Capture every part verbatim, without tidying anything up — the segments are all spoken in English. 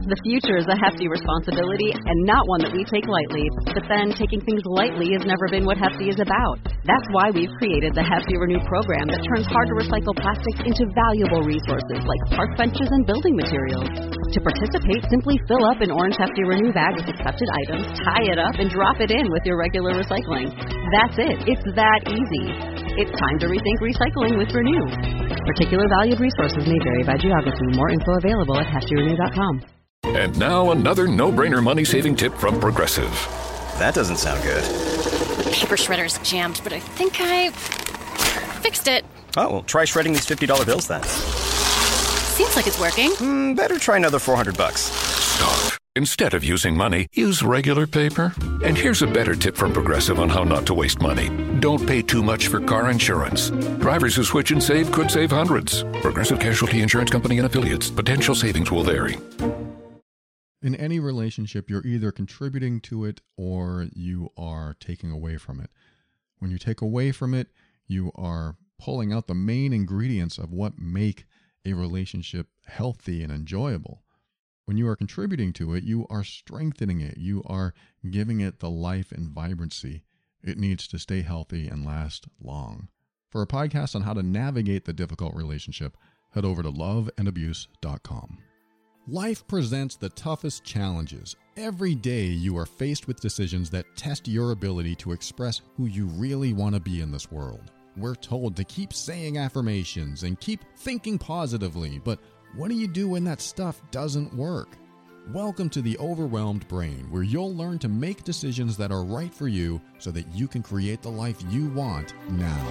The future is a hefty responsibility and not one that we take lightly. But then taking things lightly has never been what Hefty is about. That's why we've created the Hefty Renew program that turns hard-to-recycle plastics into valuable resources like park benches and building materials. To participate, simply fill up an orange Hefty Renew bag with accepted items, tie it up, and drop it in with your regular recycling. That's it. It's that easy. It's time to rethink recycling with Renew. Particular valued resources may vary by geography. More info available at hefty renew dot com. And now another no-brainer money-saving tip from Progressive. That doesn't sound good. Paper shredder's jammed, but I think I fixed it. Oh, well, try shredding these fifty dollar bills then. Seems like it's working. Mm, better try another four hundred bucks. Stop. Instead of using money, use regular paper. And here's a better tip from Progressive on how not to waste money. Don't pay too much for car insurance. Drivers who switch and save could save hundreds. Progressive Casualty Insurance Company and Affiliates. Potential savings will vary. In any relationship, you're either contributing to it or you are taking away from it. When you take away from it, you are pulling out the main ingredients of what make a relationship healthy and enjoyable. When you are contributing to it, you are strengthening it. You are giving it the life and vibrancy it needs to stay healthy and last long. For a podcast on how to navigate the difficult relationship, head over to love and abuse dot com. Life presents the toughest challenges. Every day you are faced with decisions that test your ability to express who you really want to be in this world. We're told to keep saying affirmations and keep thinking positively, but what do you do when that stuff doesn't work? Welcome to The Overwhelmed Brain, where you'll learn to make decisions that are right for you so that you can create the life you want now.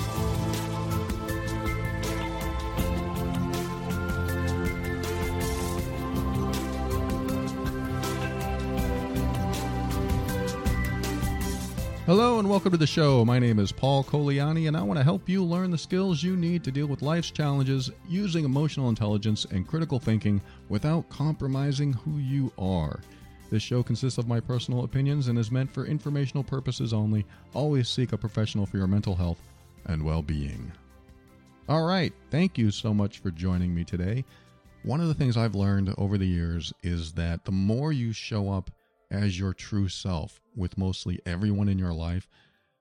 Hello and welcome to the show. My name is Paul Coliani and I want to help you learn the skills you need to deal with life's challenges using emotional intelligence and critical thinking without compromising who you are. This show consists of my personal opinions and is meant for informational purposes only. Always seek a professional for your mental health and well-being. All right, thank you so much for joining me today. One of the things I've learned over the years is that the more you show up as your true self with mostly everyone in your life,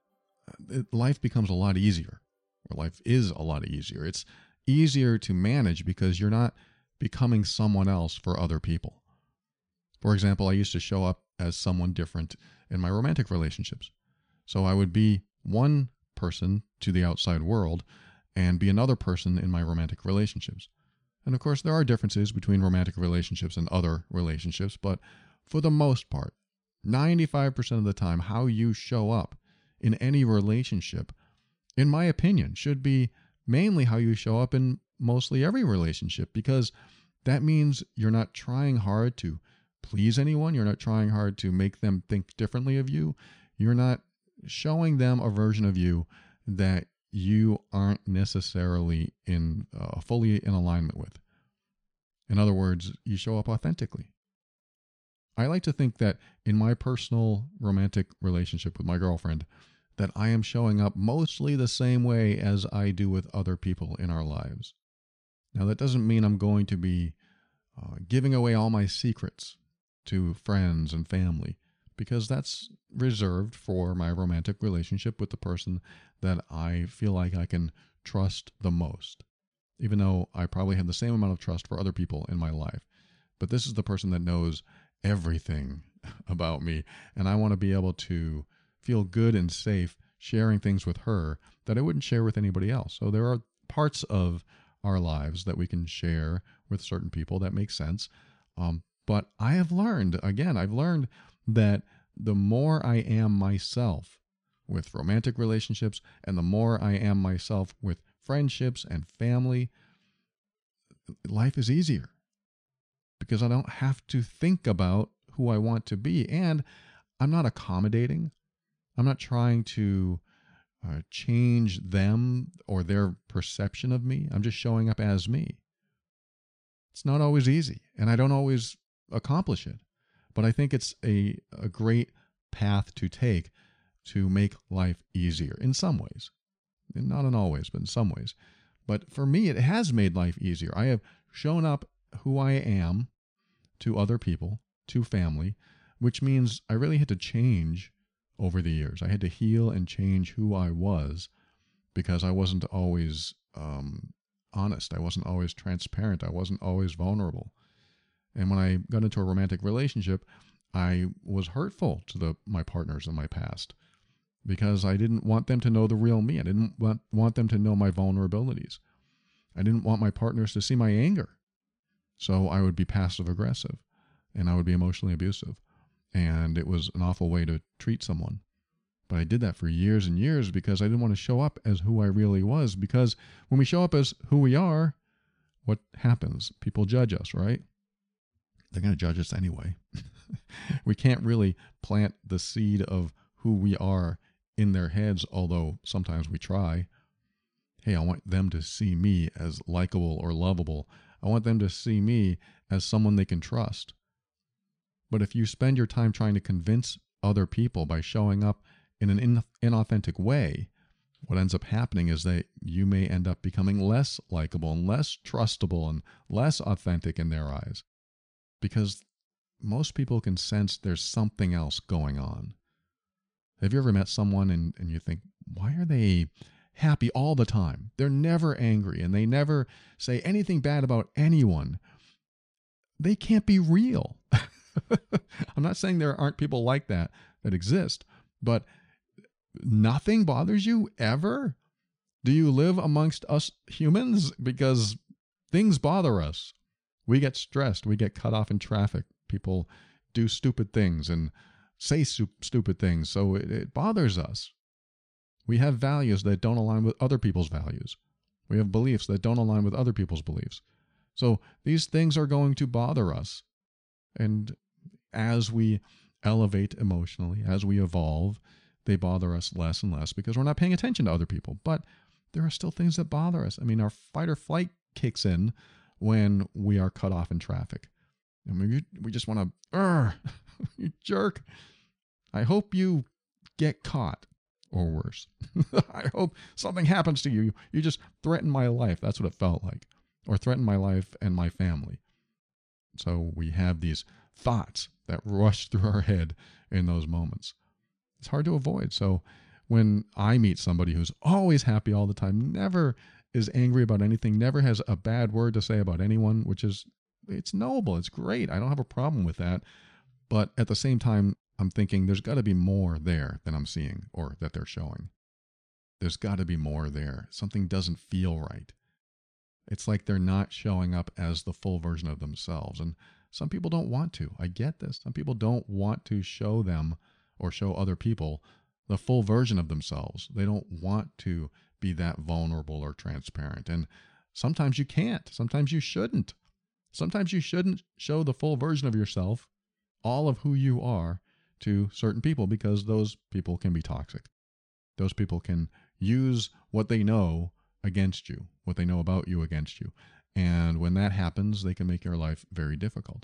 life becomes a lot easier. Or life is a lot easier. It's easier to manage because you're not becoming someone else for other people. For example, I used to show up as someone different in my romantic relationships. So I would be one person to the outside world and be another person in my romantic relationships. And of course, there are differences between romantic relationships and other relationships, but for the most part, ninety-five percent of the time, how you show up in any relationship, in my opinion, should be mainly how you show up in mostly every relationship, because that means you're not trying hard to please anyone. You're not trying hard to make them think differently of you. You're not showing them a version of you that you aren't necessarily in uh, fully in alignment with. In other words, you show up authentically. I like to think that in my personal romantic relationship with my girlfriend, that I am showing up mostly the same way as I do with other people in our lives. Now, that doesn't mean I'm going to be uh, giving away all my secrets to friends and family, because that's reserved for my romantic relationship with the person that I feel like I can trust the most, even though I probably have the same amount of trust for other people in my life. But this is the person that knows everything about me, and I want to be able to feel good and safe sharing things with her that I wouldn't share with anybody else. So there are parts of our lives that we can share with certain people that make sense. Um, but I have learned, again, I've learned that the more I am myself with romantic relationships and the more I am myself with friendships and family, life is easier. Because I don't have to think about who I want to be. And I'm not accommodating. I'm not trying to uh, change them or their perception of me. I'm just showing up as me. It's not always easy, and I don't always accomplish it. But I think it's a, a great path to take to make life easier in some ways. And not in all ways, but in some ways. But for me, it has made life easier. I have shown up who I am to other people, to family, which means I really had to change over the years. I had to heal and change who I was because I wasn't always um, honest. I wasn't always transparent. I wasn't always vulnerable. And when I got into a romantic relationship, I was hurtful to the my partners in my past because I didn't want them to know the real me. I didn't want, want them to know my vulnerabilities. I didn't want my partners to see my anger. So I would be passive aggressive and I would be emotionally abusive. And it was an awful way to treat someone. But I did that for years and years because I didn't want to show up as who I really was. Because when we show up as who we are, what happens? People judge us, right? They're going to judge us anyway. We can't really plant the seed of who we are in their heads, although sometimes we try. Hey, I want them to see me as likable or lovable. I want them to see me as someone they can trust. But if you spend your time trying to convince other people by showing up in an in- inauthentic way, what ends up happening is that you may end up becoming less likable and less trustable and less authentic in their eyes. Because most people can sense there's something else going on. Have you ever met someone and, and you think, why are they happy all the time? They're never angry and they never say anything bad about anyone. They can't be real. I'm not saying there aren't people like that that exist, but nothing bothers you ever? Do you live amongst us humans? Because things bother us. We get stressed. We get cut off in traffic. People do stupid things and say su- stupid things. So it, it bothers us. We have values that don't align with other people's values. We have beliefs that don't align with other people's beliefs. So these things are going to bother us. And as we elevate emotionally, as we evolve, they bother us less and less because we're not paying attention to other people. But there are still things that bother us. I mean, our fight or flight kicks in when we are cut off in traffic. And we, we just want to, you jerk. I hope you get caught or worse. I hope something happens to you. You just threaten my life. That's what it felt like. Or threaten my life and my family. So we have these thoughts that rush through our head in those moments. It's hard to avoid. So when I meet somebody who's always happy all the time, never is angry about anything, never has a bad word to say about anyone, which is, it's noble. It's great. I don't have a problem with that. But at the same time, I'm thinking there's got to be more there than I'm seeing or that they're showing. There's got to be more there. Something doesn't feel right. It's like they're not showing up as the full version of themselves. And some people don't want to. I get this. Some people don't want to show them or show other people the full version of themselves. They don't want to be that vulnerable or transparent. And sometimes you can't. Sometimes you shouldn't. Sometimes you shouldn't show the full version of yourself, all of who you are, to certain people because those people can be toxic. Those people can use what they know against you, what they know about you against you. And when that happens, they can make your life very difficult.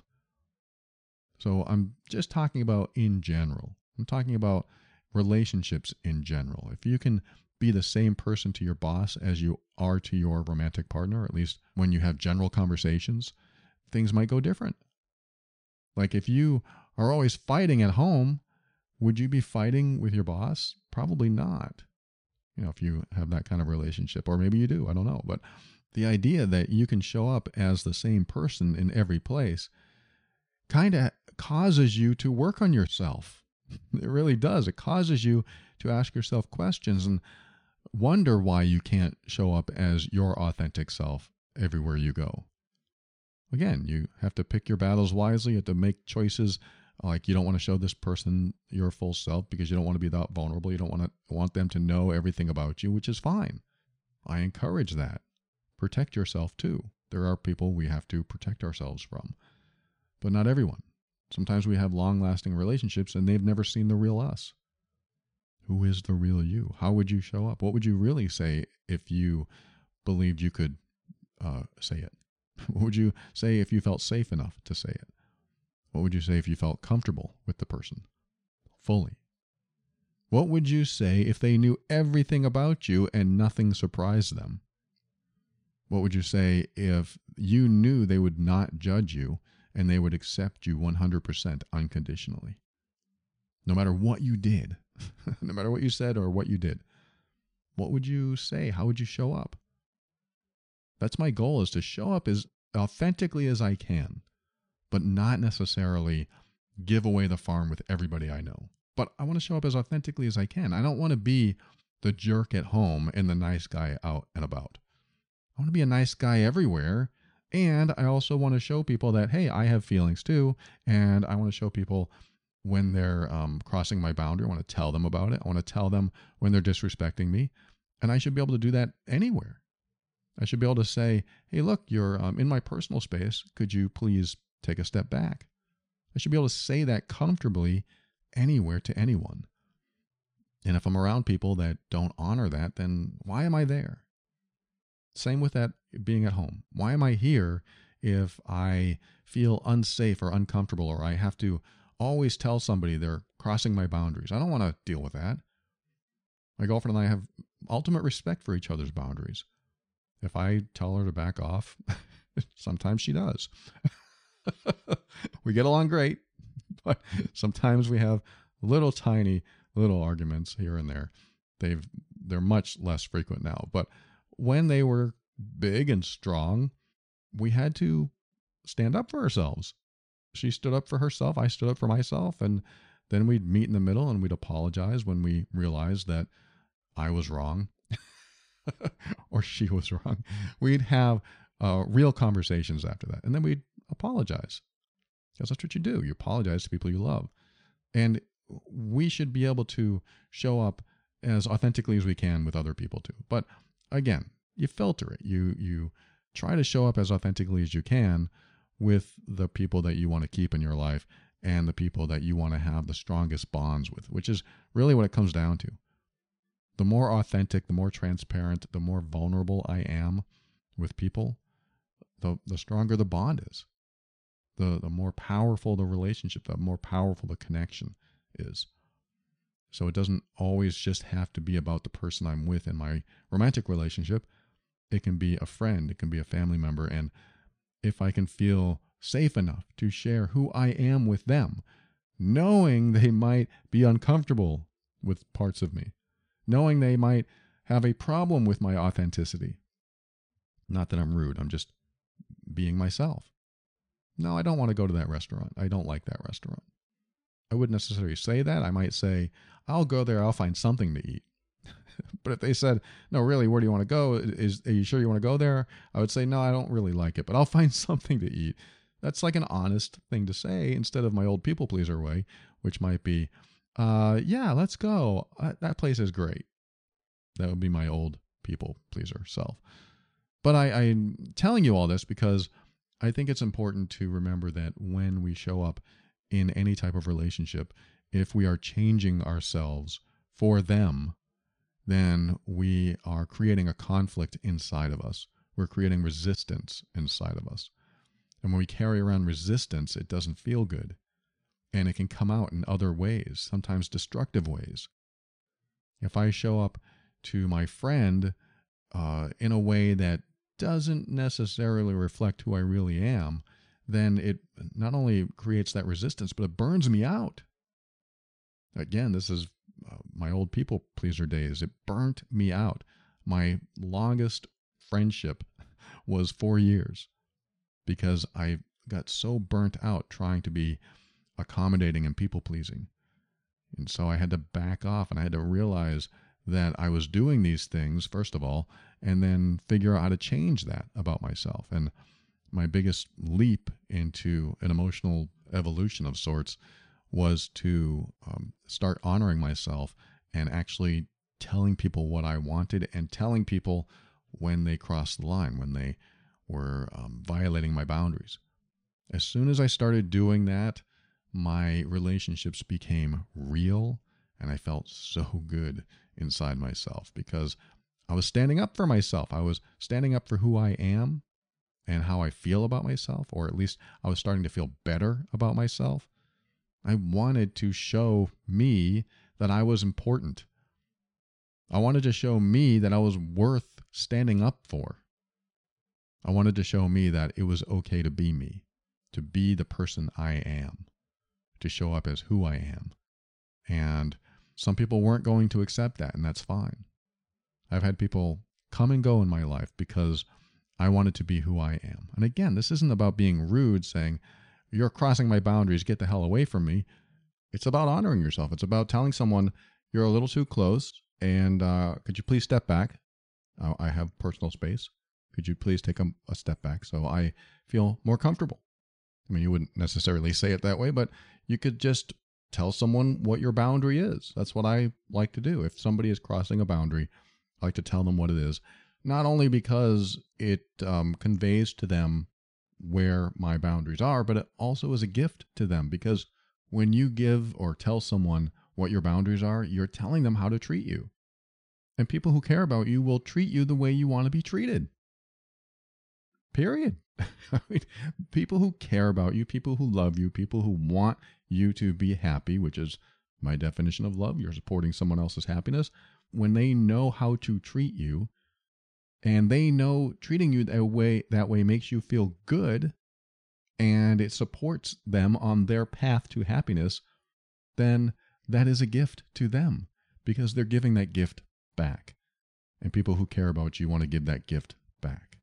So I'm just talking about in general. I'm talking about relationships in general. If you can be the same person to your boss as you are to your romantic partner, at least when you have general conversations, things might go different. Like if you are always fighting at home, would you be fighting with your boss? Probably not. You know, if you have that kind of relationship, or maybe you do, I don't know. But the idea that you can show up as the same person in every place kind of causes you to work on yourself. It really does. It causes you to ask yourself questions and wonder why you can't show up as your authentic self everywhere you go. Again, you have to pick your battles wisely. You have to make choices. Like you don't want to show this person your full self because you don't want to be that vulnerable. You don't want to want them to know everything about you, which is fine. I encourage that. Protect yourself too. There are people we have to protect ourselves from, but not everyone. Sometimes we have long-lasting relationships and they've never seen the real us. Who is the real you? How would you show up? What would you really say if you believed you could uh, say it? What would you say if you felt safe enough to say it? What would you say if you felt comfortable with the person fully? What would you say if they knew everything about you and nothing surprised them? What would you say if you knew they would not judge you and they would accept you one hundred percent unconditionally. No matter what you did, no matter what you said or what you did, what would you say? How would you show up? That's my goal, is to show up as authentically as I can, but not necessarily give away the farm with everybody I know. But I want to show up as authentically as I can. I don't want to be the jerk at home and the nice guy out and about. I want to be a nice guy everywhere. And I also want to show people that, hey, I have feelings too. And I want to show people when they're um, crossing my boundary. I want to tell them about it. I want to tell them when they're disrespecting me. And I should be able to do that anywhere. I should be able to say, hey, look, you're um, in my personal space. Could you please take a step back? I should be able to say that comfortably anywhere to anyone. And if I'm around people that don't honor that, then why am I there? Same with that being at home. Why am I here if I feel unsafe or uncomfortable, or I have to always tell somebody they're crossing my boundaries? I don't want to deal with that. My girlfriend and I have ultimate respect for each other's boundaries. If I tell her to back off, sometimes she does. We get along great, but sometimes we have little tiny little arguments here and there. They've they're much less frequent now, but when they were big and strong, we had to stand up for ourselves. She stood up for herself, I stood up for myself, and then we'd meet in the middle and we'd apologize when we realized that I was wrong or she was wrong. We'd have uh, real conversations after that, and then we'd apologize, because that's what you do. You apologize to people you love. And we should be able to show up as authentically as we can with other people too. But again, you filter it. You you try to show up as authentically as you can with the people that you want to keep in your life and the people that you want to have the strongest bonds with, which is really what it comes down to. The more authentic, the more transparent, the more vulnerable I am with people, the the stronger the bond is. The, the more powerful the relationship, the more powerful the connection is. So it doesn't always just have to be about the person I'm with in my romantic relationship. It can be a friend, it can be a family member. And if I can feel safe enough to share who I am with them, knowing they might be uncomfortable with parts of me, knowing they might have a problem with my authenticity. Not that I'm rude, I'm just being myself. No, I don't want to go to that restaurant. I don't like that restaurant. I wouldn't necessarily say that. I might say, I'll go there, I'll find something to eat. But if they said, no, really, where do you want to go? Is, are you sure you want to go there? I would say, no, I don't really like it, but I'll find something to eat. That's like an honest thing to say instead of my old people pleaser way, which might be, uh, yeah, let's go. Uh, that place is great. That would be my old people pleaser self. But I, I'm telling you all this because I think it's important to remember that when we show up in any type of relationship, if we are changing ourselves for them, then we are creating a conflict inside of us. We're creating resistance inside of us. And when we carry around resistance, it doesn't feel good. And it can come out in other ways, sometimes destructive ways. If I show up to my friend uh, in a way that doesn't necessarily reflect who I really am, then it not only creates that resistance, but it burns me out. Again, this is uh, my old people pleaser days. It burnt me out. My longest friendship was four years because I got so burnt out trying to be accommodating and people pleasing. And so I had to back off, and I had to realize that I was doing these things, first of all, and then figure out how to change that about myself. And my biggest leap into an emotional evolution of sorts was to um, start honoring myself and actually telling people what I wanted and telling people when they crossed the line, when they were um, violating my boundaries. As soon as I started doing that, my relationships became real, and I felt so good inside myself because I was standing up for myself. I was standing up for who I am and how I feel about myself, or at least I was starting to feel better about myself. I wanted to show me that I was important. I wanted to show me that I was worth standing up for. I wanted to show me that it was okay to be me. to be the person I am, to show up as who I am. And some people weren't going to accept that, and that's fine. I've had people come and go in my life because I wanted to be who I am. And again, this isn't about being rude, saying, you're crossing my boundaries, get the hell away from me. It's about honoring yourself. It's about telling someone you're a little too close, and uh, could you please step back? Uh, I have personal space. Could you please take a, a step back so I feel more comfortable? I mean, you wouldn't necessarily say it that way, but you could just tell someone what your boundary is. That's what I like to do. If somebody is crossing a boundary, I like to tell them what it is, not only because it um, conveys to them where my boundaries are, but it also is a gift to them, because when you give or tell someone what your boundaries are, you're telling them how to treat you. And people who care about you will treat you the way you want to be treated. Period. I mean, people who care about you, people who love you, people who want you to be happy, which is my definition of love. You're supporting someone else's happiness. When they know how to treat you, and they know treating you that way, that way makes you feel good, and it supports them on their path to happiness, then that is a gift to them, because they're giving that gift back. And people who care about you want to give that gift back.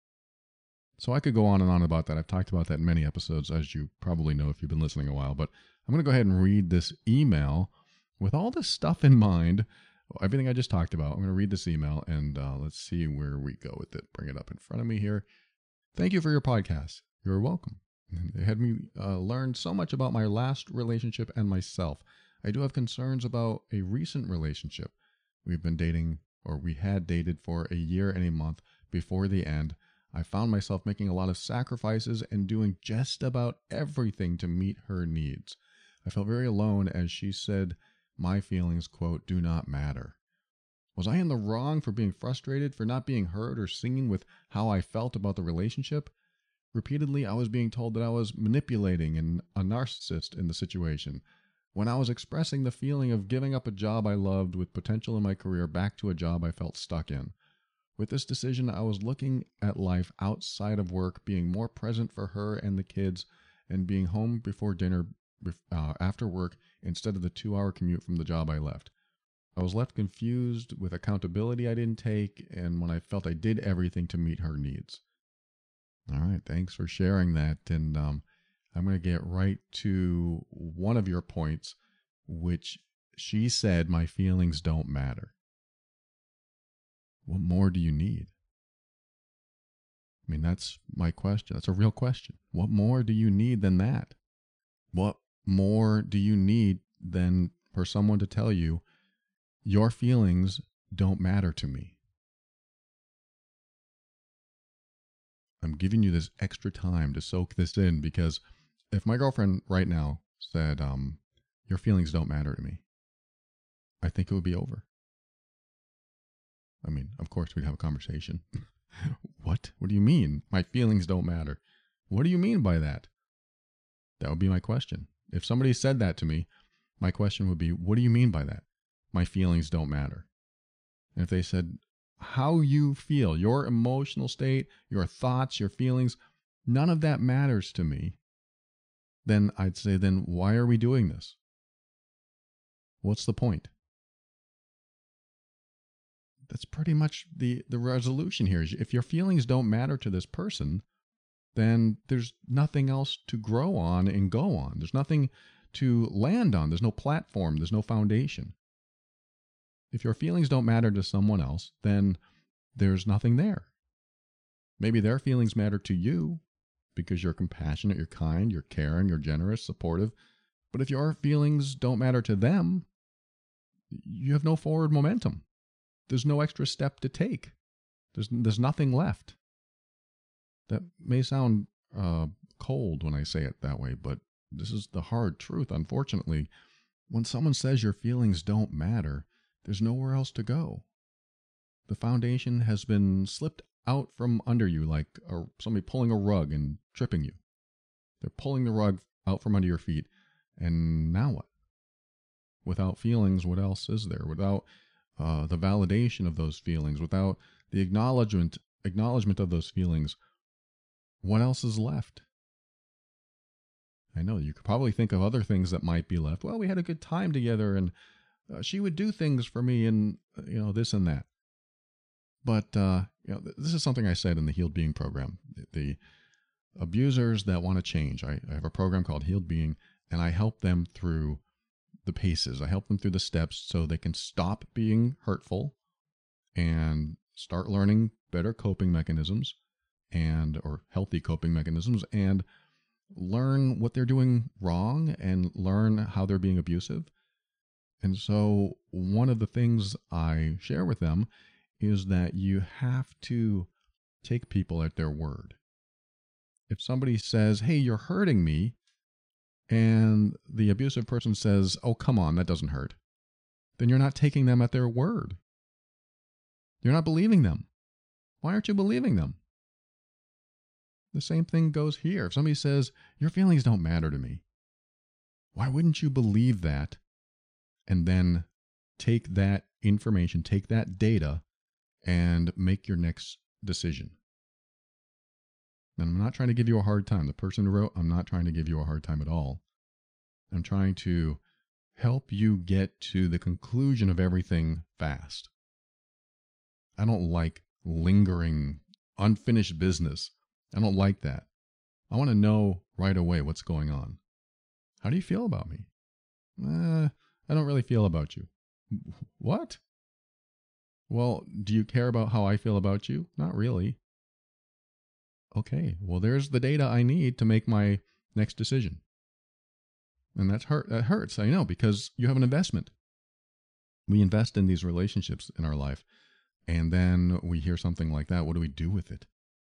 So I could go on and on about that. I've talked about that in many episodes, as you probably know if you've been listening a while. But I'm going to go ahead and read this email with all this stuff in mind, everything I just talked about. I'm going to read this email, and uh, let's see where we go with it. Bring it up in front of me here. Thank you for your podcast. You're welcome. It had me uh, learn so much about my last relationship and myself. I do have concerns about a recent relationship. We've been dating, or we had dated for a year and a month before the end. I found myself making a lot of sacrifices and doing just about everything to meet her needs. I felt very alone as she said my feelings, quote, do not matter. Was I in the wrong for being frustrated, for not being heard or seen with how I felt about the relationship? Repeatedly, I was being told that I was manipulating and a narcissist in the situation, when I was expressing the feeling of giving up a job I loved with potential in my career back to a job I felt stuck in. With this decision, I was looking at life outside of work, being more present for her and the kids, and being home before dinner uh, after work instead of the two-hour commute from the job I left. I was left confused with accountability I didn't take, and when I felt I did everything to meet her needs. All right, thanks for sharing that, and um, I'm going to get right to one of your points, which she said, my feelings don't matter. What more do you need? I mean, that's my question. That's a real question. What more do you need than that? What more do you need than for someone to tell you, your feelings don't matter to me? I'm giving you this extra time to soak this in, because if my girlfriend right now said, um, your feelings don't matter to me, I think it would be over. I mean, of course, we'd have a conversation. What? What do you mean? My feelings don't matter. What do you mean by that? That would be my question. If somebody said that to me, my question would be, what do you mean by that? My feelings don't matter. And if they said, how you feel, your emotional state, your thoughts, your feelings, none of that matters to me, then I'd say, then why are we doing this? What's the point? That's pretty much the, the resolution here. If your feelings don't matter to this person, then there's nothing else to grow on and go on. There's nothing to land on. There's no platform. There's no foundation. If your feelings don't matter to someone else, then there's nothing there. Maybe their feelings matter to you because you're compassionate, you're kind, you're caring, you're generous, supportive. But if your feelings don't matter to them, you have no forward momentum. There's no extra step to take. There's there's nothing left. That may sound uh, cold when I say it that way, but this is the hard truth, unfortunately. When someone says your feelings don't matter, there's nowhere else to go. The foundation has been slipped out from under you like a, somebody pulling a rug and tripping you. They're pulling the rug out from under your feet, and now what? Without feelings, what else is there? Without uh, the validation of those feelings, without the acknowledgement acknowledgement of those feelings, what else is left? I know you could probably think of other things that might be left. Well, we had a good time together, and uh, she would do things for me, and uh, you know, this and that. But uh, you know, th- this is something I said in the Healed Being program. The, the abusers that want to change, I, I have a program called Healed Being, and I help them through the paces. I help them through the steps so they can stop being hurtful and start learning better coping mechanisms and or healthy coping mechanisms, and learn what they're doing wrong and learn how they're being abusive. And so one of the things I share with them is that you have to take people at their word. If somebody says, hey, you're hurting me, and the abusive person says, oh, come on, that doesn't hurt, then you're not taking them at their word. You're not believing them. Why aren't you believing them? The same thing goes here. If somebody says, your feelings don't matter to me, why wouldn't you believe that and then take that information, take that data, and make your next decision? And I'm not trying to give you a hard time. The person who wrote, I'm not trying to give you a hard time at all. I'm trying to help you get to the conclusion of everything fast. I don't like lingering, unfinished business. I don't like that. I want to know right away what's going on. How do you feel about me? Uh, I don't really feel about you. What? Well, do you care about how I feel about you? Not really. Okay, well, there's the data I need to make my next decision. And that's hurt. That hurts, I know, because you have an investment. We invest in these relationships in our life, and then we hear something like that. What do we do with it?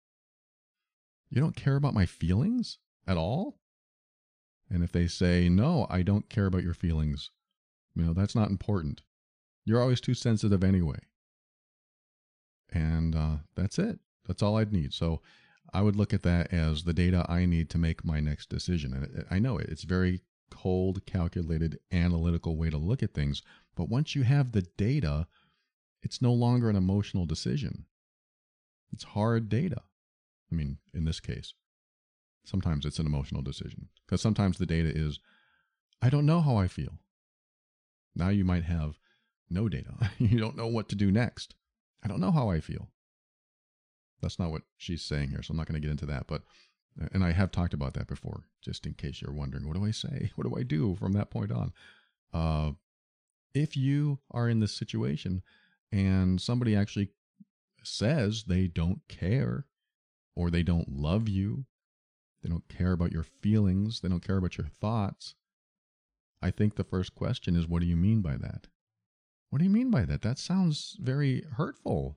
You don't care about my feelings at all? And if they say, no, I don't care about your feelings, you know, that's not important. You're always too sensitive anyway. And uh, that's it. That's all I'd need. So I would look at that as the data I need to make my next decision. And I know it. It's very cold, calculated, analytical way to look at things. But once you have the data, it's no longer an emotional decision. It's hard data. I mean, in this case, sometimes it's an emotional decision, because sometimes the data is, I don't know how I feel. Now you might have no data. You don't know what to do next. I don't know how I feel. That's not what she's saying here, so I'm not going to get into that. But, and I have talked about that before, just in case you're wondering, what do I say? What do I do from that point on? Uh, if you are in this situation and somebody actually says they don't care, or they don't love you, they don't care about your feelings, they don't care about your thoughts, I think the first question is, what do you mean by that? What do you mean by that? That sounds very hurtful.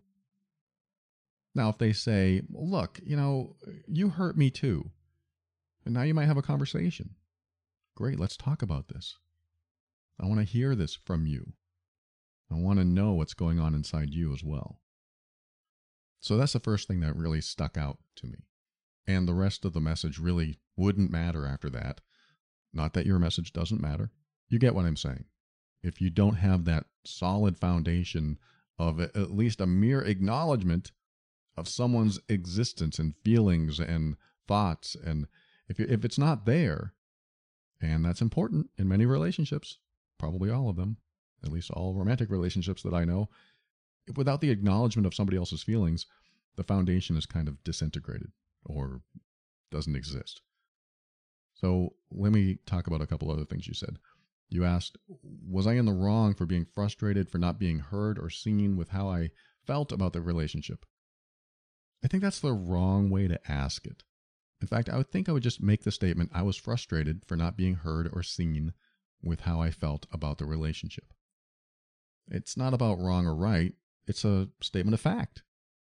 Now, if they say, look, you know, you hurt me too, and now you might have a conversation. Great, let's talk about this. I want to hear this from you. I want to know what's going on inside you as well. So that's the first thing that really stuck out to me. And the rest of the message really wouldn't matter after that. Not that your message doesn't matter. You get what I'm saying. If you don't have that solid foundation of at least a mere acknowledgement of someone's existence and feelings and thoughts, and if if it's not there, and that's important in many relationships, probably all of them, at least all romantic relationships that I know, without the acknowledgement of somebody else's feelings, the foundation is kind of disintegrated or doesn't exist. So let me talk about a couple other things you said. You asked, was I in the wrong for being frustrated, for not being heard or seen with how I felt about the relationship? I think that's the wrong way to ask it. In fact, I would think I would just make the statement, I was frustrated for not being heard or seen with how I felt about the relationship. It's not about wrong or right. It's a statement of fact.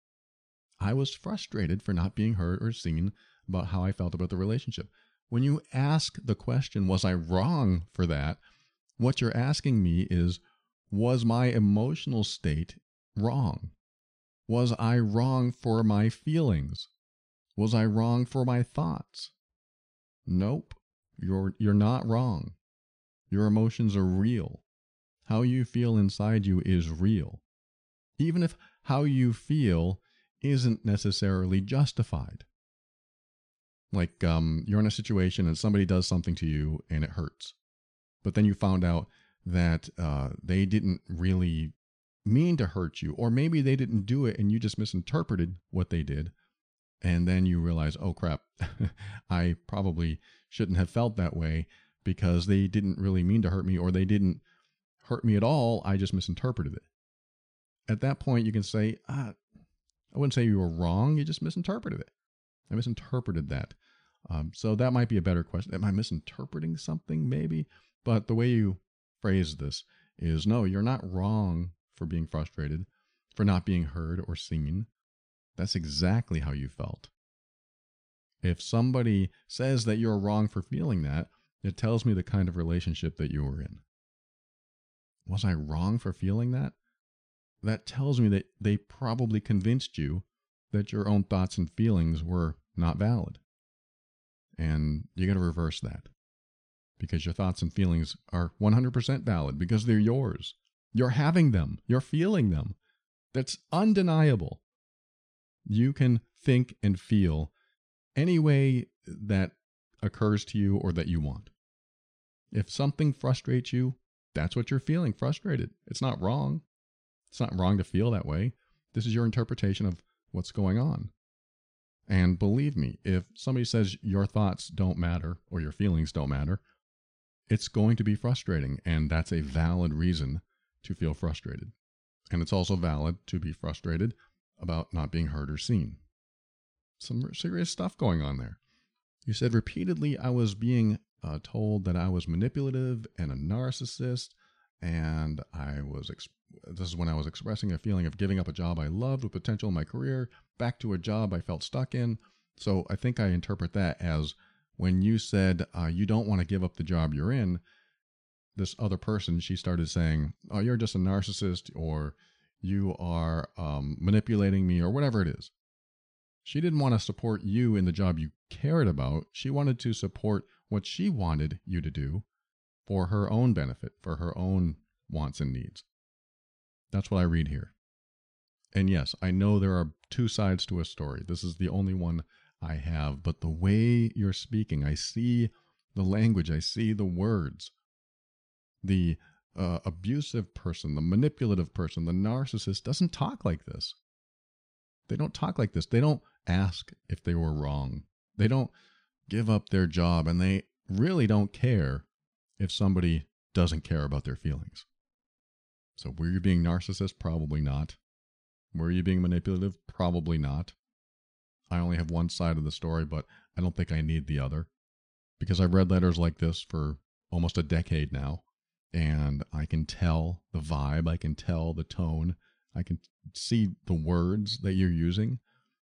I was frustrated for not being heard or seen about how I felt about the relationship. When you ask the question, was I wrong for that? What you're asking me is, was my emotional state wrong? Was I wrong for my feelings? Was I wrong for my thoughts? Nope. You're, you're not wrong. Your emotions are real. How you feel inside you is real. Even if how you feel isn't necessarily justified. Like um, you're in a situation and somebody does something to you and it hurts. But then you found out that uh, they didn't really mean to hurt you, or maybe they didn't do it and you just misinterpreted what they did. And then you realize, oh crap, I probably shouldn't have felt that way because they didn't really mean to hurt me, or they didn't hurt me at all. I just misinterpreted it. At that point, you can say, ah, I wouldn't say you were wrong. You just misinterpreted it. I misinterpreted that. Um, so that might be a better question. Am I misinterpreting something? Maybe. But the way you phrase this is, no, you're not wrong for being frustrated, for not being heard or seen. That's exactly how you felt. If somebody says that you're wrong for feeling that, it tells me the kind of relationship that you were in. Was I wrong for feeling that? That tells me that they probably convinced you that your own thoughts and feelings were not valid. And you got to reverse that, because your thoughts and feelings are one hundred percent valid because they're yours. You're having them. You're feeling them. That's undeniable. You can think and feel any way that occurs to you or that you want. If something frustrates you, that's what you're feeling, frustrated. It's not wrong. It's not wrong to feel that way. This is your interpretation of what's going on. And believe me, if somebody says your thoughts don't matter or your feelings don't matter, it's going to be frustrating. And that's a valid reason to feel frustrated. And it's also valid to be frustrated about not being heard or seen. Some serious stuff going on there. You said repeatedly I was being uh, told that I was manipulative and a narcissist, and I was, ex- this is when I was expressing a feeling of giving up a job I loved with potential in my career, back to a job I felt stuck in. So I think I interpret that as when you said uh, you don't want to give up the job you're in, this other person, she started saying, oh, you're just a narcissist, or you are um, manipulating me, or whatever it is. She didn't want to support you in the job you cared about. She wanted to support what she wanted you to do for her own benefit, for her own wants and needs. That's what I read here. And yes, I know there are two sides to a story. This is the only one I have. But the way you're speaking, I see the language, I see the words. The uh, abusive person, the manipulative person, the narcissist doesn't talk like this. They don't talk like this. They don't ask if they were wrong. They don't give up their job, and they really don't care if somebody doesn't care about their feelings. So were you being narcissist? Probably not. Were you being manipulative? Probably not. I only have one side of the story, but I don't think I need the other, because I've read letters like this for almost a decade now, and I can tell the vibe, I can tell the tone, I can see the words that you're using,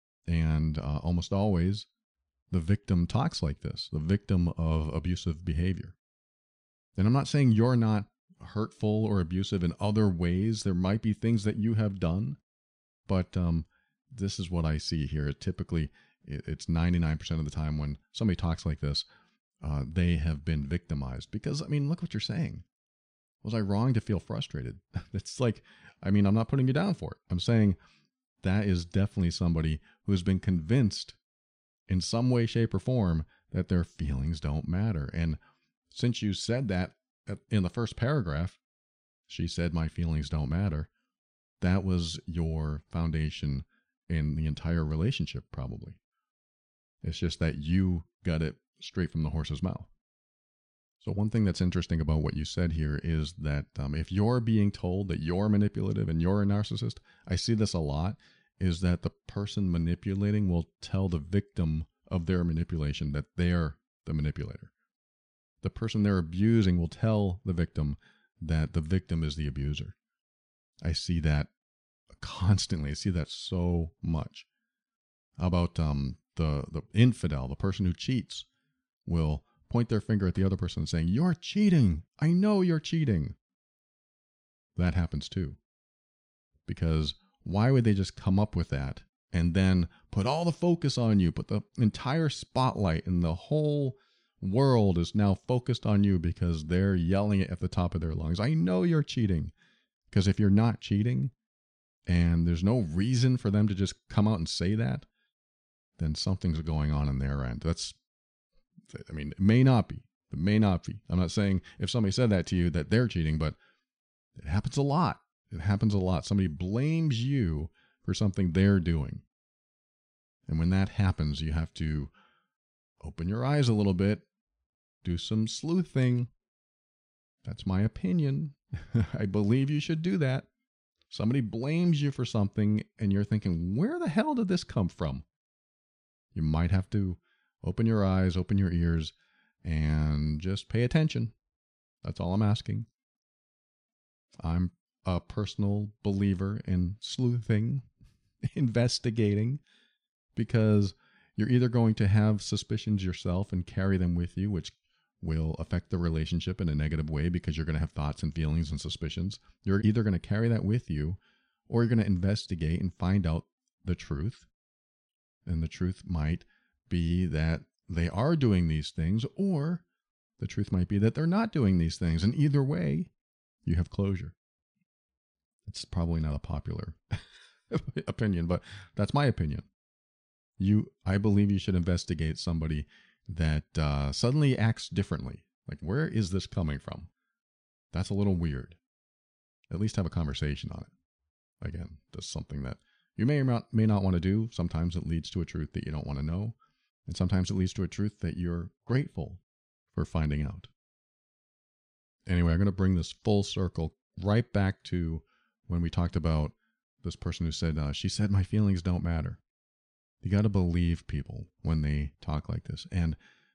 and uh, almost always the victim talks like this, the victim of abusive behavior. And I'm not saying you're not hurtful or abusive in other ways. There might be things that you have done, but um, this is what I see here. Typically, it's ninety-nine percent of the time when somebody talks like this, uh, they have been victimized. Because, I mean, look what you're saying. Was I wrong to feel frustrated? It's like, I mean, I'm not putting you down for it. I'm saying that is definitely somebody who has been convinced in some way, shape, or form that their feelings don't matter. And since you said that in the first paragraph, she said, my feelings don't matter. That was your foundation in the entire relationship, probably. It's just that you got it straight from the horse's mouth. So one thing that's interesting about what you said here is that um, if you're being told that you're manipulative and you're a narcissist, I see this a lot, is that the person manipulating will tell the victim of their manipulation that they're the manipulator. The person they're abusing will tell the victim that the victim is the abuser. I see that constantly. I see that so much. How about um, the, the infidel, the person who cheats, will point their finger at the other person saying, you're cheating. I know you're cheating. That happens too. Because why would they just come up with that and then put all the focus on you, put the entire spotlight, and the whole world is now focused on you because they're yelling it at the top of their lungs. I know you're cheating. Because if you're not cheating and there's no reason for them to just come out and say that, then something's going on in their end. That's, I mean, it may not be. It may not be. I'm not saying if somebody said that to you that they're cheating, but it happens a lot. It happens a lot. Somebody blames you for something they're doing. And when that happens, you have to open your eyes a little bit, do some sleuthing. That's my opinion. I believe you should do that. Somebody blames you for something and you're thinking, where the hell did this come from? You might have to open your eyes, open your ears, and just pay attention. That's all I'm asking. I'm a personal believer in sleuthing, investigating, because you're either going to have suspicions yourself and carry them with you, which will affect the relationship in a negative way because you're going to have thoughts and feelings and suspicions. You're either going to carry that with you, or you're going to investigate and find out the truth. And the truth might be that they are doing these things, or the truth might be that they're not doing these things. And either way, you have closure. It's probably not a popular opinion, but that's my opinion. You, I believe you should investigate somebody that uh, suddenly acts differently. Like, where is this coming from? That's a little weird. At least have a conversation on it. Again, that's something that you may or not, may not want to do. Sometimes it leads to a truth that you don't want to know. And sometimes it leads to a truth that you're grateful for finding out. Anyway, I'm going to bring this full circle right back to when we talked about this person who said, uh, she said, my feelings don't matter. You got to believe people when they talk like this. And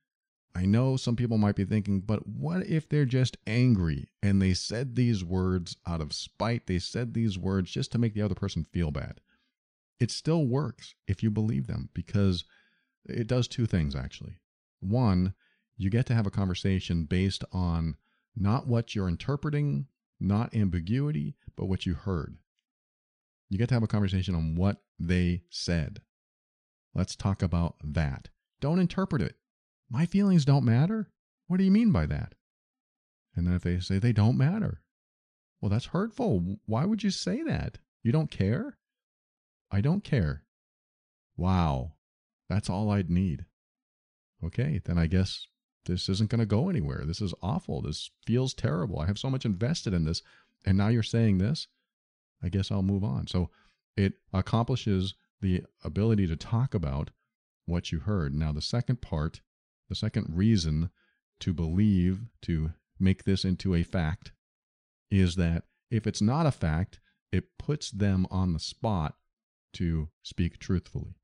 I know some people might be thinking, but what if they're just angry and they said these words out of spite? They said these words just to make the other person feel bad. It still works if you believe them, because it does two things, actually. One, you get to have a conversation based on not what you're interpreting, not ambiguity, but what you heard. You get to have a conversation on what they said. Let's talk about that. Don't interpret it. My feelings don't matter? What do you mean by that? And then if they say they don't matter, well, that's hurtful. Why would you say that? You don't care? I don't care. Wow. That's all I'd need. Okay, then I guess this isn't going to go anywhere. This is awful. This feels terrible. I have so much invested in this, and now you're saying this. I guess I'll move on. So it accomplishes the ability to talk about what you heard. Now, the second part, the second reason to believe, to make this into a fact, is that if it's not a fact, it puts them on the spot to speak truthfully.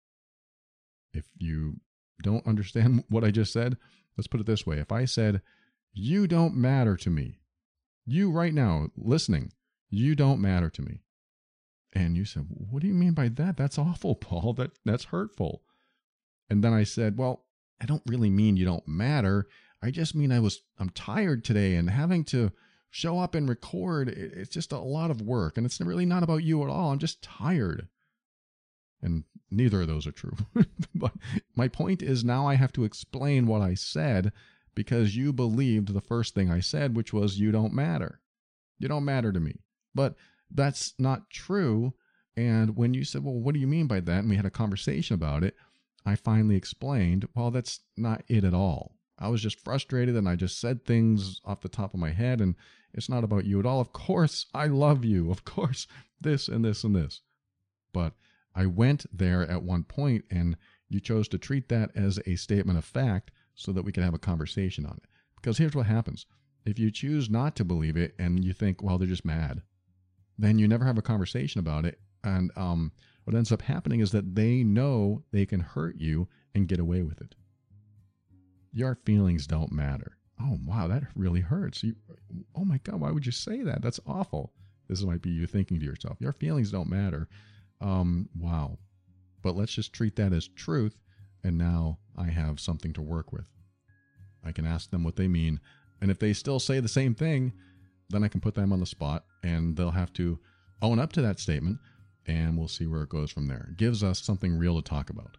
If you don't understand what I just said, let's put it this way. If I said, you don't matter to me, you right now listening, you don't matter to me. And you said, what do you mean by that? That's awful, Paul. That That's hurtful. And then I said, well, I don't really mean you don't matter. I just mean I was, I'm tired today, and having to show up and record, it's just a lot of work. And it's really not about you at all. I'm just tired. And neither of those are true. But my point is, now I have to explain what I said because you believed the first thing I said, which was you don't matter. You don't matter to me. But that's not true. And when you said, well, what do you mean by that? And we had a conversation about it. I finally explained, well, that's not it at all. I was just frustrated and I just said things off the top of my head, and it's not about you at all. Of course, I love you. Of course, this and this and this. But I went there at one point and you chose to treat that as a statement of fact so that we could have a conversation on it. Because here's what happens. If you choose not to believe it and you think, well, they're just mad, then you never have a conversation about it. And um, what ends up happening is that they know they can hurt you and get away with it. Your feelings don't matter. Oh, wow, that really hurts. You, oh, my God, why would you say that? That's awful. This might be you thinking to yourself, your feelings don't matter. Um, wow. But let's just treat that as truth, and now I have something to work with. I can ask them what they mean, and if they still say the same thing, then I can put them on the spot, and they'll have to own up to that statement, and we'll see where it goes from there. It gives us something real to talk about.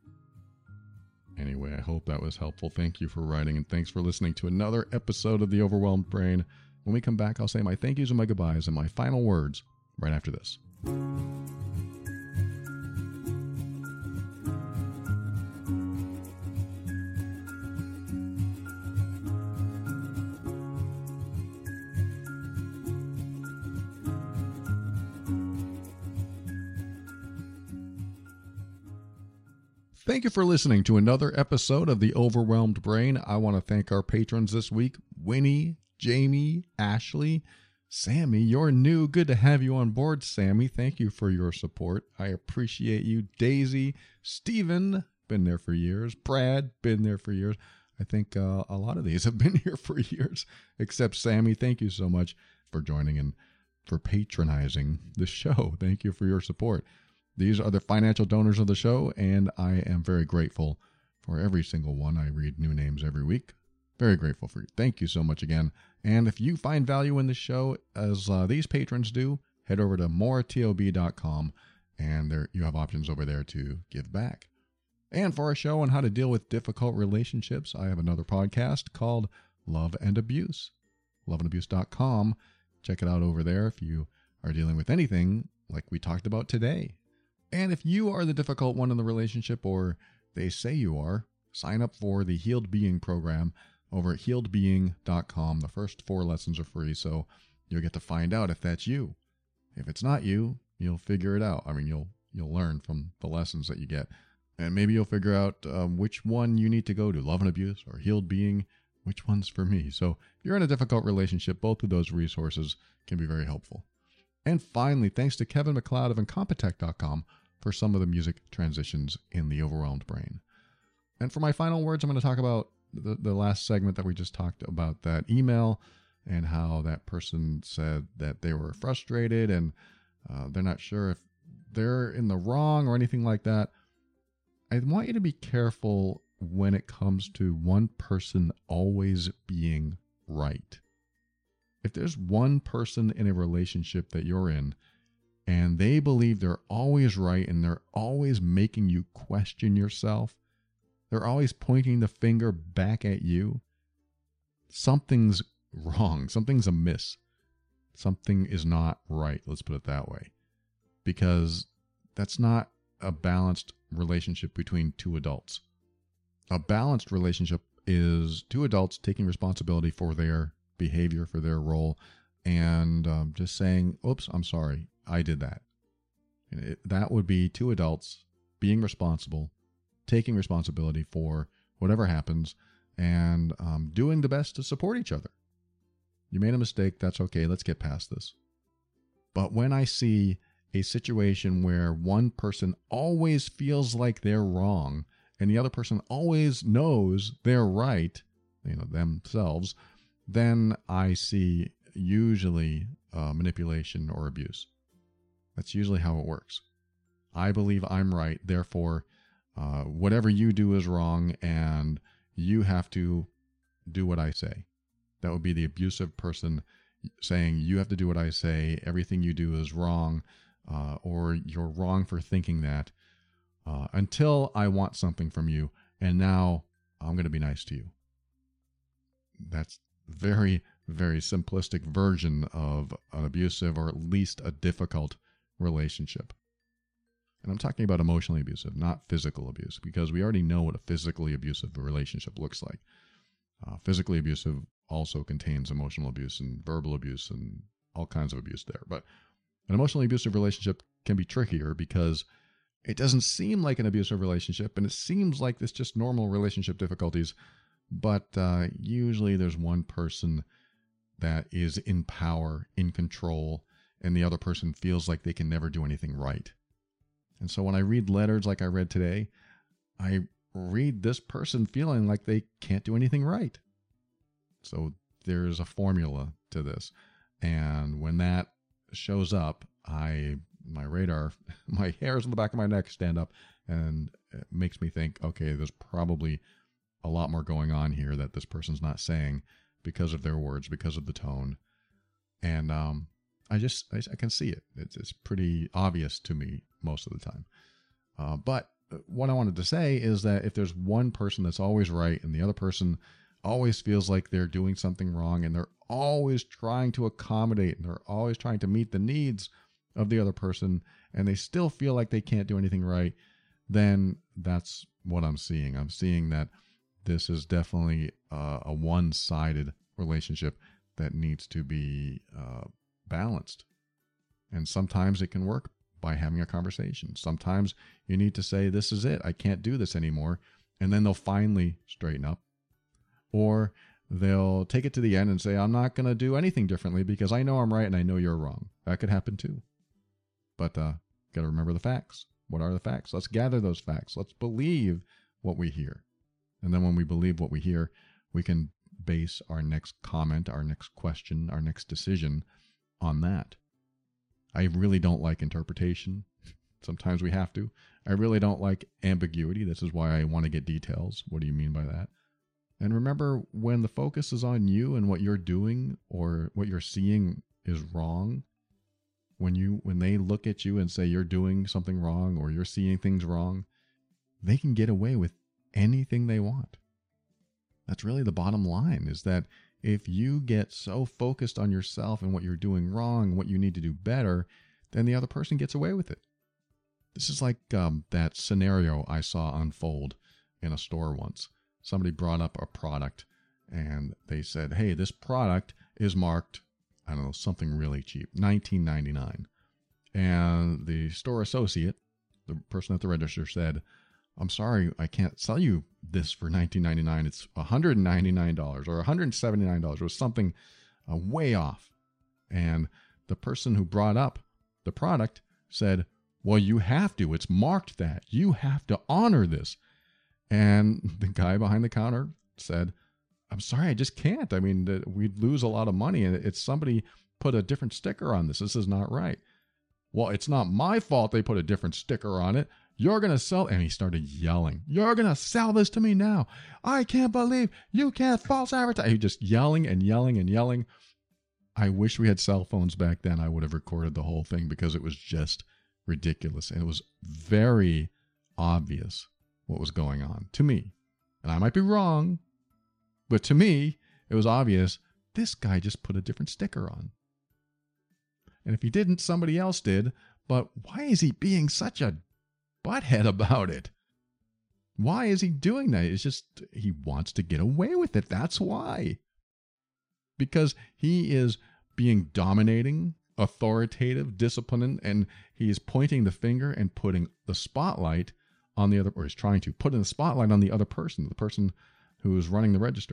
Anyway, I hope that was helpful. Thank you for writing, and thanks for listening to another episode of The Overwhelmed Brain. When we come back, I'll say my thank yous and my goodbyes and my final words right after this. Thank you for listening to another episode of The Overwhelmed Brain. I want to thank our patrons this week, Winnie, Jamie, Ashley, Sammy. You're new. Good to have you on board, Sammy. Thank you for your support. I appreciate you. Daisy, Steven, been there for years. Brad, been there for years. I think uh, a lot of these have been here for years, except Sammy. Thank you so much for joining and for patronizing the show. Thank you for your support. These are the financial donors of the show, and I am very grateful for every single one. I read new names every week. Very grateful for you. Thank you so much again. And if you find value in the show, as uh, these patrons do, head over to more tob dot com, and there you have options over there to give back. And for a show on how to deal with difficult relationships, I have another podcast called Love and Abuse. love and abuse dot com. Check it out over there if you are dealing with anything like we talked about today. And if you are the difficult one in the relationship, or they say you are, sign up for the Healed Being program over at healed being dot com. The first four lessons are free, so you'll get to find out if that's you. If it's not you, you'll figure it out. I mean, you'll you'll learn from the lessons that you get. And maybe you'll figure out um, which one you need to go to, Love and Abuse or Healed Being, which one's for me. So if you're in a difficult relationship, both of those resources can be very helpful. And finally, thanks to Kevin MacLeod of Incompetech dot com for some of the music transitions in The Overwhelmed Brain. And for my final words, I'm going to talk about the, the last segment that we just talked about, that email and how that person said that they were frustrated and uh, they're not sure if they're in the wrong or anything like that. I want you to be careful when it comes to one person always being right. If there's one person in a relationship that you're in and they believe they're always right and they're always making you question yourself, they're always pointing the finger back at you, something's wrong, something's amiss, something is not right, let's put it that way, because that's not a balanced relationship between two adults. A balanced relationship is two adults taking responsibility for their behavior, for their role, and um, just saying, oops, I'm sorry, I did that. It, that would be two adults being responsible, taking responsibility for whatever happens, and um, doing the best to support each other. You made a mistake, that's okay, let's get past this. But when I see a situation where one person always feels like they're wrong and the other person always knows they're right, you know, themselves, then I see usually uh, manipulation or abuse. That's usually how it works. I believe I'm right, therefore, uh, whatever you do is wrong, and you have to do what I say. That would be the abusive person saying, you have to do what I say, everything you do is wrong, uh, or you're wrong for thinking that, uh, until I want something from you, and now I'm going to be nice to you. That's very, very simplistic version of an abusive, or at least a difficult relationship. And I'm talking about emotionally abusive, not physical abuse, because we already know what a physically abusive relationship looks like. Uh, physically abusive also contains emotional abuse and verbal abuse and all kinds of abuse there. But an emotionally abusive relationship can be trickier because it doesn't seem like an abusive relationship, and it seems like it's just normal relationship difficulties. But uh, usually there's one person that is in power, in control, and the other person feels like they can never do anything right. And so when I read letters like I read today, I read this person feeling like they can't do anything right. So there's a formula to this. And when that shows up, I my radar, my hairs on the back of my neck stand up, and it makes me think, okay, there's probably a lot more going on here that this person's not saying because of their words, because of the tone. And um, I just, I, I can see it. It's, it's pretty obvious to me most of the time. Uh, but what I wanted to say is that if there's one person that's always right and the other person always feels like they're doing something wrong, and they're always trying to accommodate, and they're always trying to meet the needs of the other person, and they still feel like they can't do anything right, then that's what I'm seeing. I'm seeing that this is definitely uh, a one-sided relationship that needs to be uh, balanced. And sometimes it can work by having a conversation. Sometimes you need to say, this is it. I can't do this anymore. And then they'll finally straighten up. Or they'll take it to the end and say, I'm not going to do anything differently because I know I'm right and I know you're wrong. That could happen too. But uh, got to remember the facts. What are the facts? Let's gather those facts. Let's believe what we hear. And then when we believe what we hear, we can base our next comment, our next question, our next decision on that. I really don't like interpretation. Sometimes we have to. I really don't like ambiguity. This is why I want to get details. What do you mean by that? And remember, when the focus is on you and what you're doing or what you're seeing is wrong, when you when they look at you and say you're doing something wrong or you're seeing things wrong, they can get away with anything they want. That's really the bottom line, is that if you get so focused on yourself and what you're doing wrong, what you need to do better, then the other person gets away with it. This is like um, that scenario I saw unfold in a store once. Somebody brought up a product and they said, hey, this product is marked, I don't know, something really cheap, nineteen ninety-nine. And the store associate, the person at the register, said, I'm sorry, I can't sell you this for nineteen ninety-nine. It's one hundred ninety-nine dollars or one hundred seventy-nine dollars. It was something uh, way off. And the person who brought up the product said, well, you have to. It's marked that. You have to honor this. And the guy behind the counter said, I'm sorry, I just can't. I mean, we'd lose a lot of money. And it's somebody put a different sticker on this. This is not right. Well, it's not my fault they put a different sticker on it. You're going to sell. And he started yelling. You're going to sell this to me now. I can't believe you can't false advertise. He was just yelling and yelling and yelling. I wish we had cell phones back then. I would have recorded the whole thing because it was just ridiculous. And it was very obvious what was going on to me. And I might be wrong, but to me, it was obvious this guy just put a different sticker on. And if he didn't, somebody else did. But why is he being such a butthead about it? Why is he doing that? It's just he wants to get away with it. That's why. Because he is being dominating, authoritative, disciplining, and he is pointing the finger and putting the spotlight on the other, or he's trying to put in the spotlight on the other person, the person who is running the register.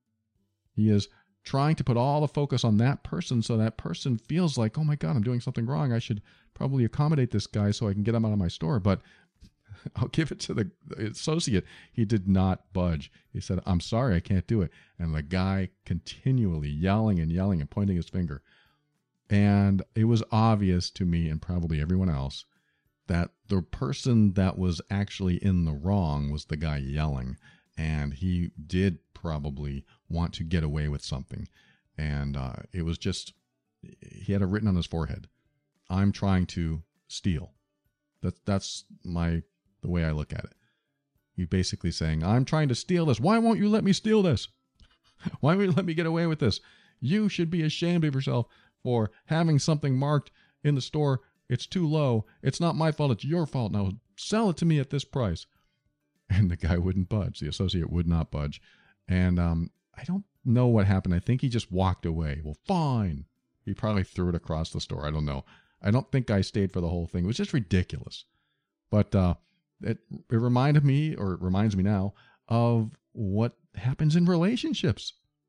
He is trying to put all the focus on that person so that person feels like, oh my God, I'm doing something wrong. I should probably accommodate this guy so I can get him out of my store. But I'll give it to the associate. He did not budge. He said, I'm sorry, I can't do it. And the guy continually yelling and yelling and pointing his finger. And it was obvious to me and probably everyone else that the person that was actually in the wrong was the guy yelling. And he did probably want to get away with something. And uh, it was just, he had it written on his forehead. I'm trying to steal. That, that's my the way I look at it. He's basically saying, I'm trying to steal this. Why won't you let me steal this? Why won't you let me get away with this? You should be ashamed of yourself for having something marked in the store. It's too low. It's not my fault. It's your fault. Now sell it to me at this price. And the guy wouldn't budge. The associate would not budge. And um, I don't know what happened. I think he just walked away. Well, fine. He probably threw it across the store. I don't know. I don't think I stayed for the whole thing. It was just ridiculous. But uh, it, it reminded me, or it reminds me now, of what happens in relationships.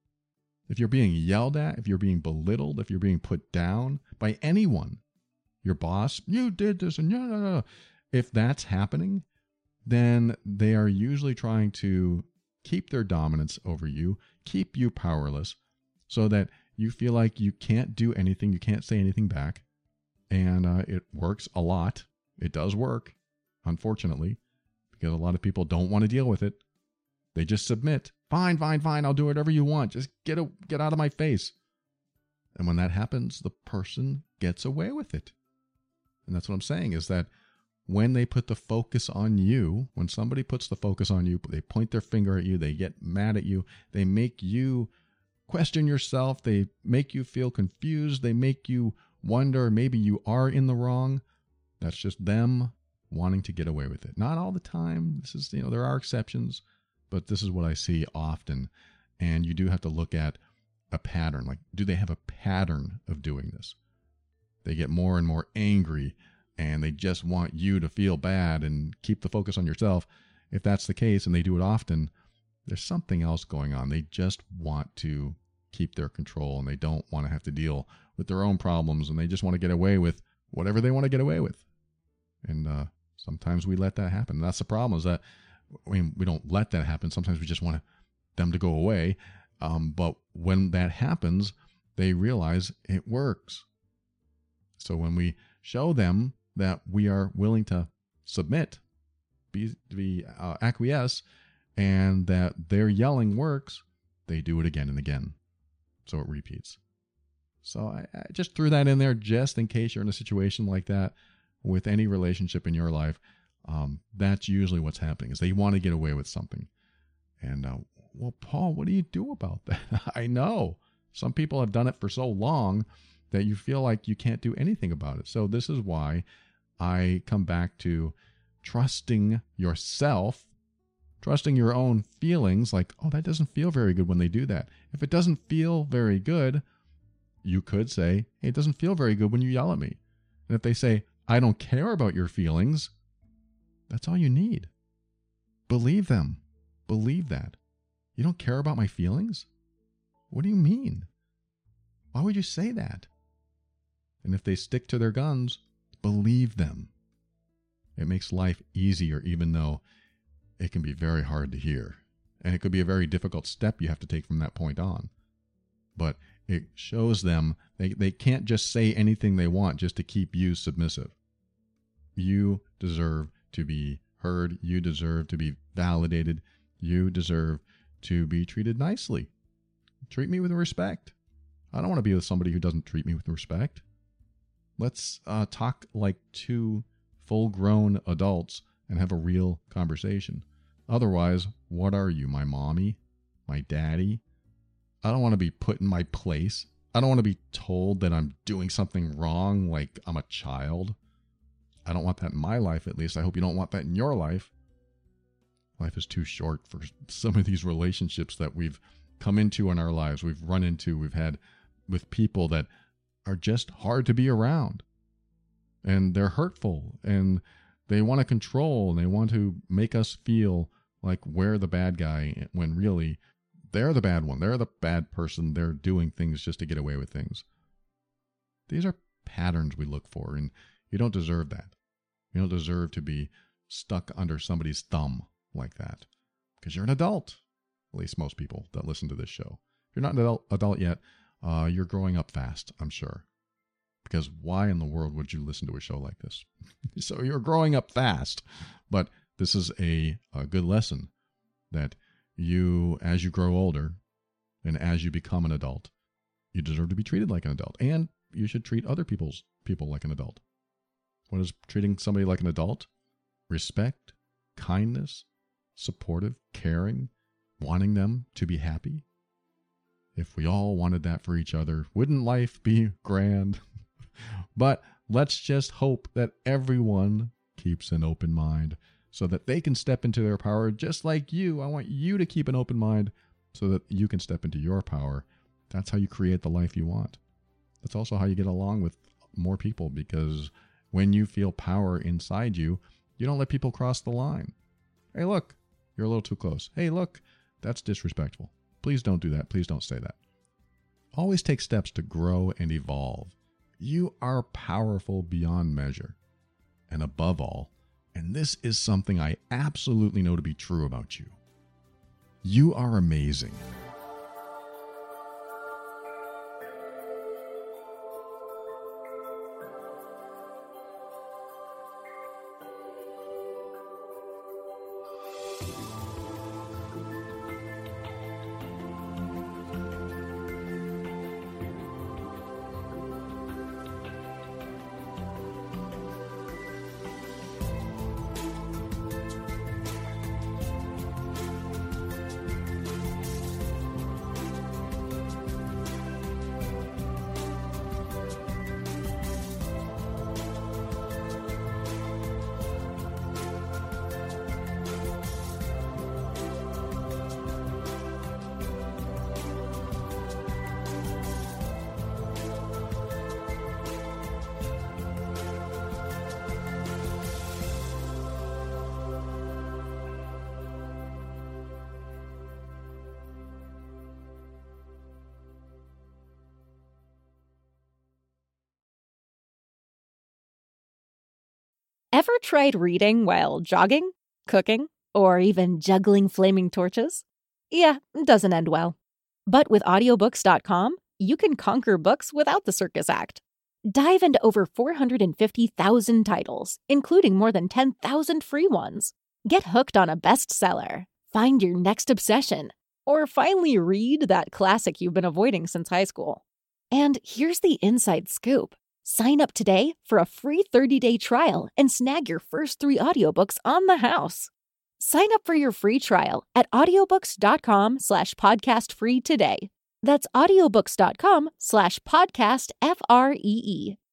If you're being yelled at, if you're being belittled, if you're being put down by anyone, your boss, you did this, and no, no, no. If that's happening, then they are usually trying to keep their dominance over you, keep you powerless, so that you feel like you can't do anything, you can't say anything back. And uh, it works a lot. It does work, unfortunately, because a lot of people don't want to deal with it. They just submit. Fine, fine, fine. I'll do whatever you want. Just get a, get out of my face. And when that happens, the person gets away with it. And that's what I'm saying, is that when they put the focus on you, when somebody puts the focus on you, they point their finger at you, they get mad at you, they make you question yourself, they make you feel confused, they make you wonder maybe you are in the wrong. That's just them wanting to get away with it. Not all the time. This is, you know, there are exceptions, but this is what I see often. And you do have to look at a pattern. Like, do they have a pattern of doing this? They get more and more angry and they just want you to feel bad and keep the focus on yourself, if that's the case and they do it often, there's something else going on. They just want to keep their control, and they don't want to have to deal with their own problems, and they just want to get away with whatever they want to get away with. And uh, sometimes we let that happen. And that's the problem, is that I mean, we don't let that happen. Sometimes we just want them to go away. Um, but when that happens, they realize it works. So when we show them that we are willing to submit, be, be uh, acquiesce, and that their yelling works, they do it again and again. So it repeats. So I, I just threw that in there just in case you're in a situation like that with any relationship in your life. Um, that's usually what's happening, is they want to get away with something. And, uh, well, Paul, what do you do about that? I know some people have done it for so long that you feel like you can't do anything about it. So this is why I come back to trusting yourself, trusting your own feelings, like, oh, that doesn't feel very good when they do that. If it doesn't feel very good, you could say, hey, it doesn't feel very good when you yell at me. And if they say, I don't care about your feelings, that's all you need. Believe them. Believe that. You don't care about my feelings? What do you mean? Why would you say that? And if they stick to their guns, believe them. It makes life easier, even though it can be very hard to hear. And it could be a very difficult step you have to take from that point on. But it shows them they, they can't just say anything they want just to keep you submissive. You deserve to be heard. You deserve to be validated. You deserve to be treated nicely. Treat me with respect. I don't want to be with somebody who doesn't treat me with respect. Let's uh, talk like two full-grown adults and have a real conversation. Otherwise, what are you, my mommy? My daddy? I don't want to be put in my place. I don't want to be told that I'm doing something wrong, like I'm a child. I don't want that in my life, at least. I hope you don't want that in your life. Life is too short for some of these relationships that we've come into in our lives, we've run into, we've had with people that are just hard to be around. And they're hurtful, and they want to control, and they want to make us feel like we're the bad guy, when really they're the bad one. They're the bad person. They're doing things just to get away with things. These are patterns we look for, and you don't deserve that. You don't deserve to be stuck under somebody's thumb like that, because you're an adult. At least most people that listen to this show. If you're not an adult, adult yet, uh, you're growing up fast, I'm sure. Because why in the world would you listen to a show like this? So you're growing up fast. But this is a, a good lesson that you, as you grow older and as you become an adult, you deserve to be treated like an adult. And you should treat other people's people like an adult. What is treating somebody like an adult? Respect, kindness, supportive, caring, wanting them to be happy. If we all wanted that for each other, wouldn't life be grand? But let's just hope that everyone keeps an open mind so that they can step into their power just like you. I want you to keep an open mind so that you can step into your power. That's how you create the life you want. That's also how you get along with more people, because when you feel power inside you, you don't let people cross the line. Hey, look, you're a little too close. Hey, look, that's disrespectful. Please don't do that. Please don't say that. Always take steps to grow and evolve. You are powerful beyond measure. And above all, and this is something I absolutely know to be true about you, you are amazing. Ever tried reading while jogging, cooking, or even juggling flaming torches? Yeah, it doesn't end well. But with audiobooks dot com, you can conquer books without the circus act. Dive into over four hundred fifty thousand titles, including more than ten thousand free ones. Get hooked on a bestseller, find your next obsession, or finally read that classic you've been avoiding since high school. And here's the inside scoop. Sign up today for a free thirty-day trial and snag your first three audiobooks on the house. Sign up for your free trial at audiobooks dot com slash podcast free today. That's audiobooks dot com slash podcast F R E E.